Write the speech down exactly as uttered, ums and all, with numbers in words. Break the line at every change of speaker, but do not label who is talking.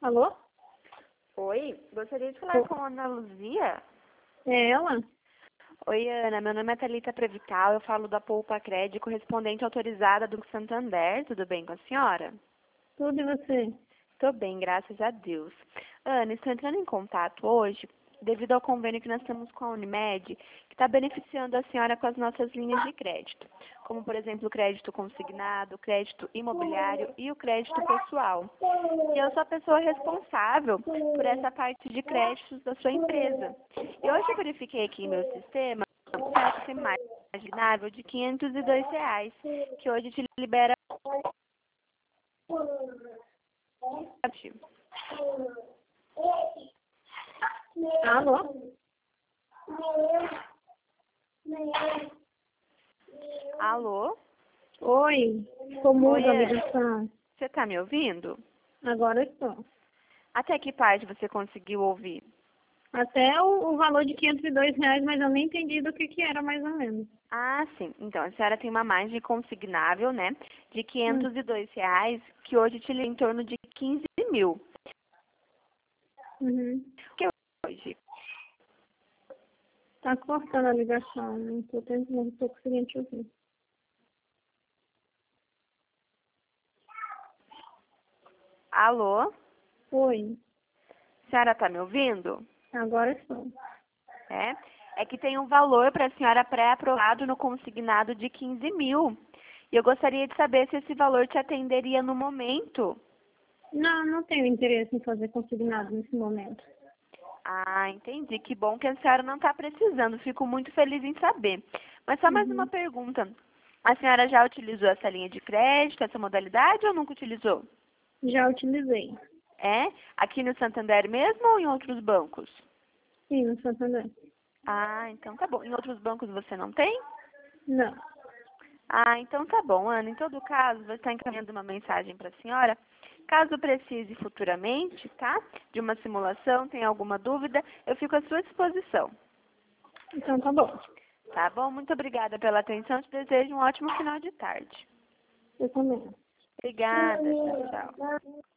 Alô?
Oi, gostaria de falar com a Ana Luzia.
É ela?
Oi, Ana, meu nome é Thalita Prevital, eu falo da Poupa Crédito, correspondente autorizada do Santander. Tudo bem com a senhora?
Tudo e você?
Estou bem, graças a Deus. Ana, estou entrando em contato hoje devido ao convênio que nós temos com a Unimed, que está beneficiando a senhora com as nossas linhas de crédito, como, por exemplo, o crédito consignado, o crédito imobiliário e o crédito pessoal. E eu sou a pessoa responsável por essa parte de créditos da sua empresa. E hoje eu verifiquei aqui em meu sistema, a senhora tem mais imaginável de quinhentos e dois reais, que hoje te libera.
Alô?
Alô?
Oi, ficou muda a
Oi,
ligação.
você está me ouvindo?
Agora estou.
Até que parte você conseguiu ouvir?
Até o, o valor de quinhentos e dois reais, mas eu nem entendi do que que era mais ou menos.
Ah, sim. Então, a senhora tem uma margem consignável, né, de
Hum.
quinhentos e dois reais, que hoje te lê em torno de quinze mil.
Uhum.
Que é hoje?
Tá cortando a ligação, não tô, tendo, não tô conseguindo te ouvir.
Alô?
Oi,
A senhora está me ouvindo?
agora estou.
É? É que tem um valor para a senhora pré-aprovado no consignado de quinze mil. E eu gostaria de saber se esse valor te atenderia no momento.
Não, não tenho interesse em fazer consignado nesse momento.
Ah, entendi. Que bom que a senhora não está precisando. Fico muito feliz em saber. Mas só mais uma
Uhum.
pergunta. A senhora já utilizou essa linha de crédito, essa modalidade, ou nunca utilizou?
Já utilizei.
É? Aqui no Santander mesmo ou em outros bancos?
Sim, no Santander.
Ah, então tá bom. Em outros bancos você não tem?
Não.
Ah, então tá bom, Ana. Em todo caso, vou estar encaminhando uma mensagem para a senhora. Caso precise futuramente, tá? De uma simulação, tenha alguma dúvida, eu fico à sua disposição.
Então tá bom.
Tá bom? Muito obrigada pela atenção. Te desejo um ótimo final de tarde.
Eu também.
Obrigada. Tchau, tchau.